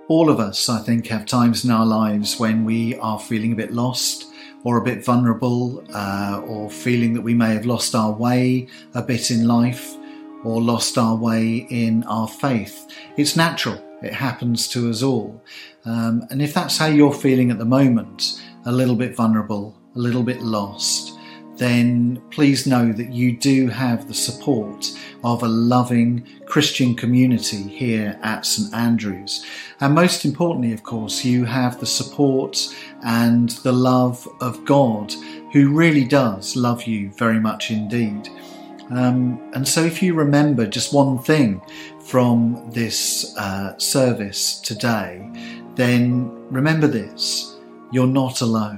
All of us, I think, have times in our lives when we are feeling a bit lost or a bit vulnerable, or feeling that we may have lost our way a bit in life or lost our way in our faith. It's natural. It happens to us all. And if that's how you're feeling at the moment, a little bit vulnerable, a little bit lost, then please know that you do have the support of a loving Christian community here at St Andrews. And most importantly, of course, you have the support and the love of God, who really does love you very much indeed. And so if you remember just one thing from this service today, then remember this: you're not alone.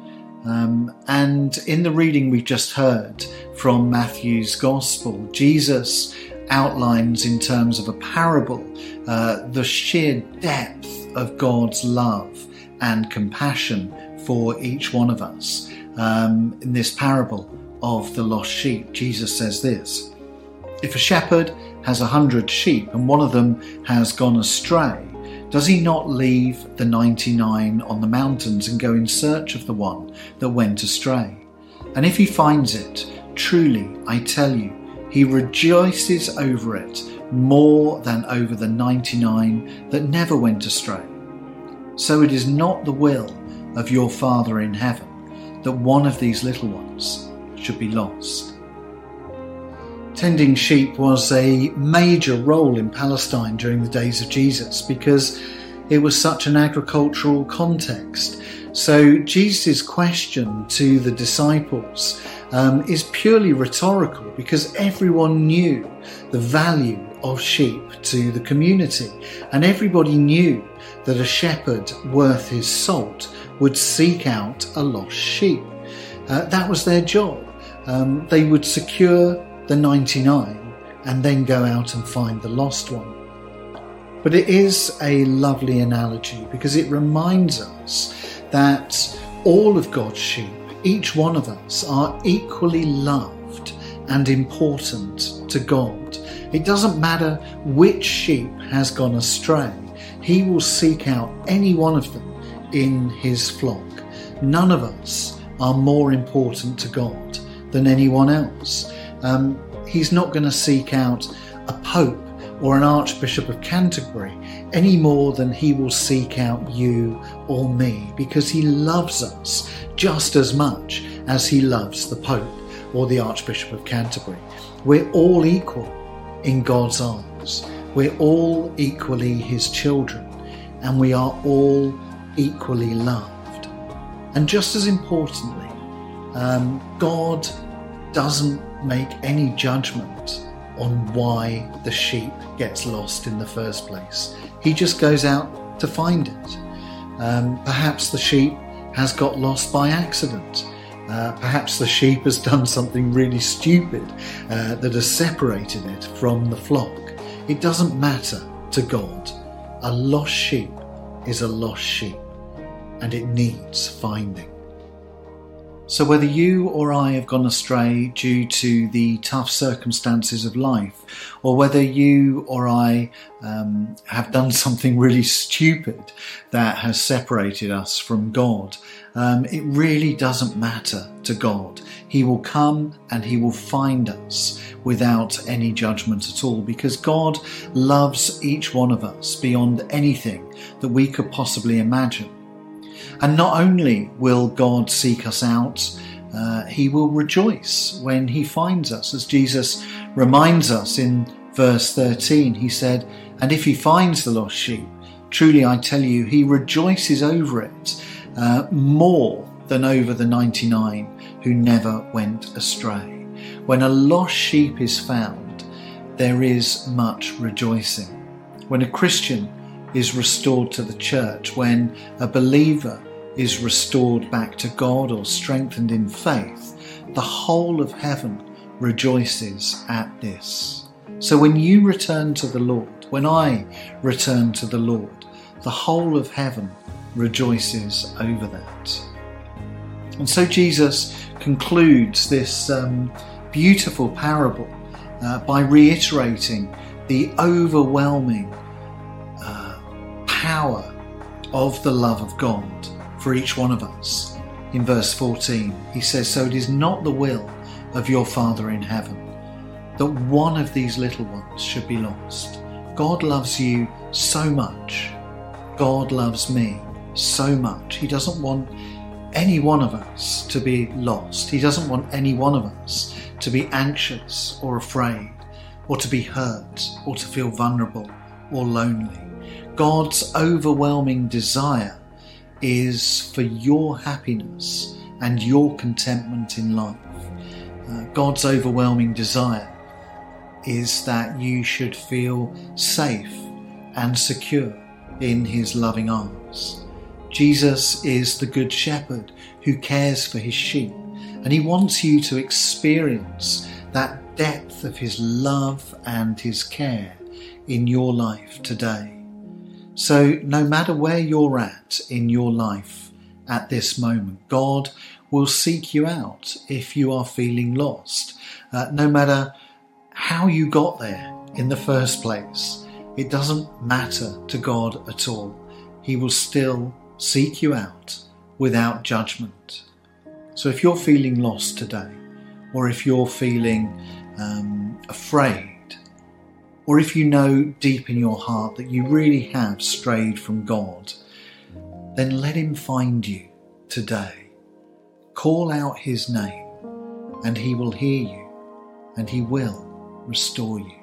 And in the reading we've just heard from Matthew's Gospel, Jesus outlines in terms of a parable the sheer depth of God's love and compassion for each one of us. In this parable of the lost sheep, Jesus says this: if a shepherd has 100 sheep and one of them has gone astray, does he not leave the 99 on the mountains and go in search of the one that went astray? And if he finds it, truly, I tell you, he rejoices over it more than over the 99 that never went astray. So it is not the will of your Father in heaven that one of these little ones should be lost. Tending sheep was a major role in Palestine during the days of Jesus because it was such an agricultural context. So Jesus' question to the disciples is purely rhetorical, because everyone knew the value of sheep to the community, and everybody knew that a shepherd worth his salt would seek out a lost sheep. That was their job. They would secure the 99 and then go out and find the lost one. But it is a lovely analogy because it reminds us that all of God's sheep, each one of us, are equally loved and important to God. It doesn't matter which sheep has gone astray. He will seek out any one of them in his flock. None of us are more important to God than anyone else. He's not going to seek out a pope or an archbishop of Canterbury any more than he will seek out you or me, because he loves us just as much as he loves the pope or the archbishop of Canterbury. We're all equal in God's eyes. We're all equally his children, and we are all equally loved. And just as importantly, God doesn't make any judgment on why the sheep gets lost in the first place. He just goes out to find it. Perhaps the sheep has got lost by accident. Perhaps the sheep has done something really stupid that has separated it from the flock. It doesn't matter to God. A lost sheep is a lost sheep, and it needs finding. So whether you or I have gone astray due to the tough circumstances of life, or whether you or I have done something really stupid that has separated us from God, it really doesn't matter to God. He will come and he will find us without any judgment at all, because God loves each one of us beyond anything that we could possibly imagine. And not only will God seek us out, he will rejoice when he finds us. As Jesus reminds us in verse 13, he said, "And if he finds the lost sheep, truly I tell you, he rejoices over it more than over the 99 who never went astray." When a lost sheep is found, there is much rejoicing. When a Christian is restored to the church, when a believer is restored back to God or strengthened in faith, the whole of heaven rejoices at this. So when you return to the Lord, when I return to the Lord, the whole of heaven rejoices over that. And so Jesus concludes this beautiful parable by reiterating the overwhelming power of the love of God for each one of us. In verse 14, he says, "So it is not the will of your Father in heaven that one of these little ones should be lost." God loves you so much. God loves me so much. He doesn't want any one of us to be lost. He doesn't want any one of us to be anxious or afraid, or to be hurt, or to feel vulnerable or lonely. God's overwhelming desire is for your happiness and your contentment in life. God's overwhelming desire is that you should feel safe and secure in his loving arms. Jesus is the Good Shepherd who cares for his sheep, and he wants you to experience that depth of his love and his care in your life today. So no matter where you're at in your life at this moment, God will seek you out if you are feeling lost. No matter how you got there in the first place, it doesn't matter to God at all. He will still seek you out without judgment. So if you're feeling lost today, or if you're feeling afraid, or if you know deep in your heart that you really have strayed from God, then let him find you today. Call out his name, and he will hear you, and he will restore you.